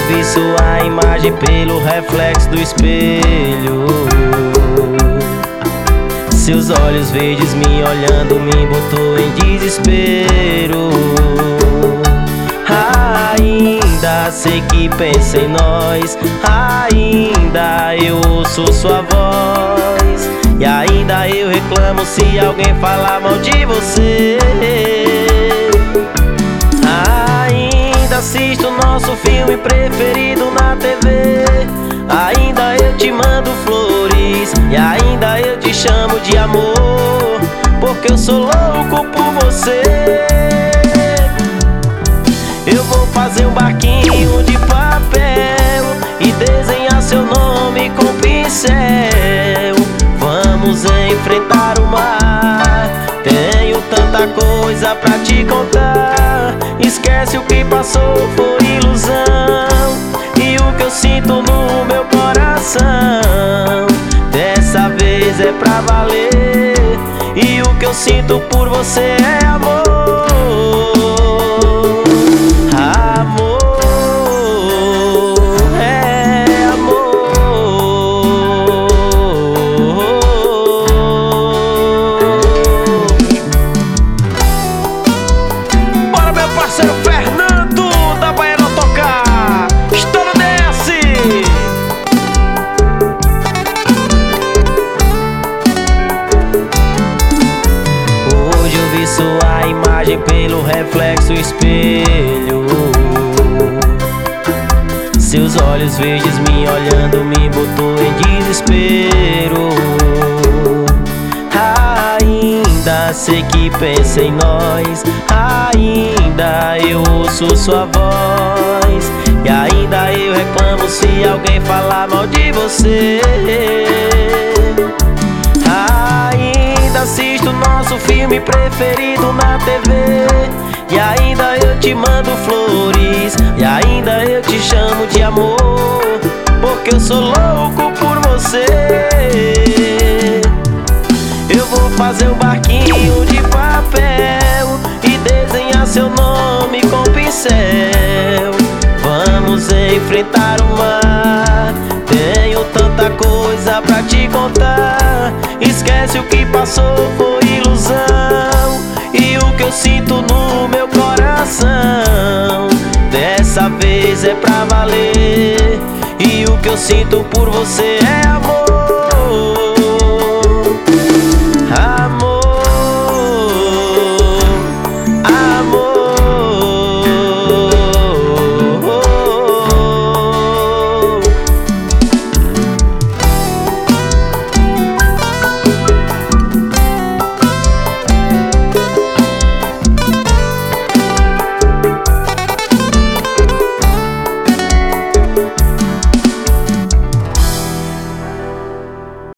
vi sua imagem pelo reflexo do espelho. Seus olhos verdes me olhando me botou em desespero. Ainda sei que pensa em nós, ainda eu ouço sua voz, e ainda eu reclamo se alguém falar mal de você. Ainda assisto nosso filme preferido na TV, ainda eu te mando flores e ainda eu te chamo de amor, porque eu sou louco por você. Eu vou fazer um barquinho de papel e desenhar seu nome com pincel. Vamos enfrentar o mar, tenho tanta coisa pra te contar. Esquece o que passou, foi ilusão, e o que eu sinto no meu coração dessa vez é pra valer. E o que eu sinto por você é amor. Sua imagem pelo reflexo do espelho. Seus olhos verdes me olhando me botou em desespero. Ainda sei que pensa em nós, ainda eu ouço sua voz, e ainda eu reclamo se alguém falar mal de você. Ainda assisto nosso filme preferido na TV, e ainda eu te mando flores e ainda eu te chamo de amor, porque eu sou louco por você. Eu vou fazer um barquinho de papel e desenhar seu nome com pincel. Vamos enfrentar o mar, tenho tanta coisa pra te contar. Esquece o que passou, foi ilusão, e o que eu sinto no meu coração dessa vez é pra valer. E o que eu sinto por você é amor.